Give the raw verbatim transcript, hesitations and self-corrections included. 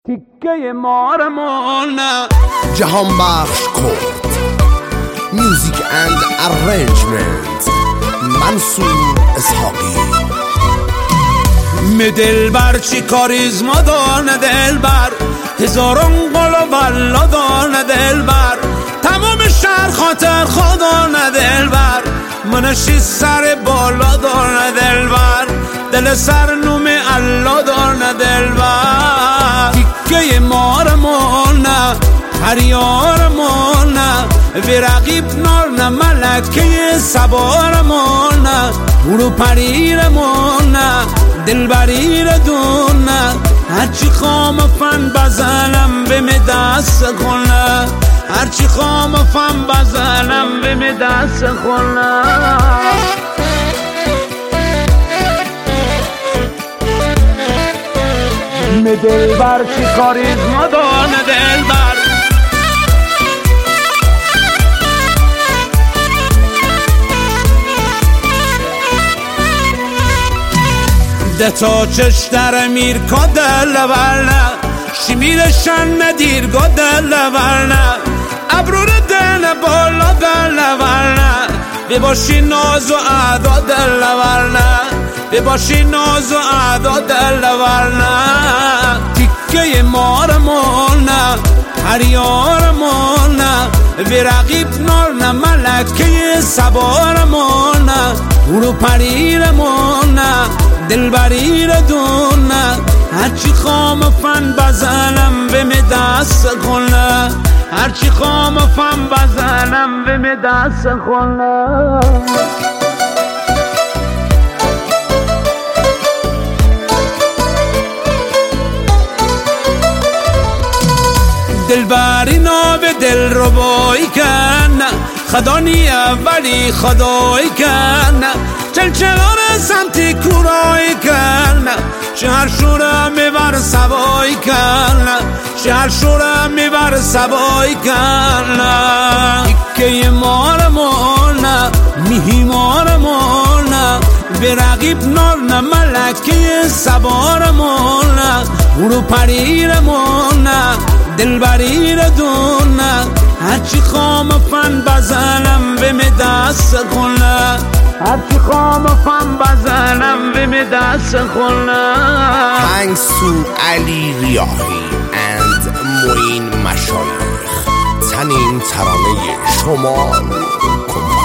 تیکه مارمون جهان بخش کرد میوزیک اند ارنجمنت منصور اسحاقی. می دلبر چی کاریزما دانه دلبر، هزاران قل و والله دانه دلبر، تمام شهر خاطر خدانه دلبر، منشی سر بالا دانه دلبر، دل سر نوم الله دانه دلبر. تیکه مارمون هریارمون وی رقیب نار نه ملکه سوارمون، برو پریرمون دلبریر دون، هرچی خام فن بزنم به می دست کنه، هرچی خام فن بزنم به می دست کنه. می دلبر چی کاریزما دانه دلبر، ده تا چش در میر کدل ورنه، شمیرشن ندیر گدل ورنه، ابرور دل بالا دل ورنه، بباشی ناز و ادا دل ورنه، بباشی ناز و ادا دل ورنه. تیکه مارمون هریارمون وی رقیب نار نه ملکه سوارمون، برو پریرمون دلبریر دون، هرچی خام فن بزنم به می دست کنه، هرچی خام فن بزنم به می دست کنه. دلبری ناب دل رو بایی کن، خدا نیه ولی خدایی کن، چلچلار سمتی کورایی کن، شهر شورم میبر سوایی کن، شهر شورم میبر سوایی کن. تیکه مارمون میهی مارمون به رقیب نار نه ملکه سوارمون، برو پریرمون دلبریر دون، هرچی خام فن بزنم به می دست کنه، هرچی خام فن بزنم به می دست کنه. منصور علی ریاحی اند معین مشایخ، تنین ترانه شمال کن.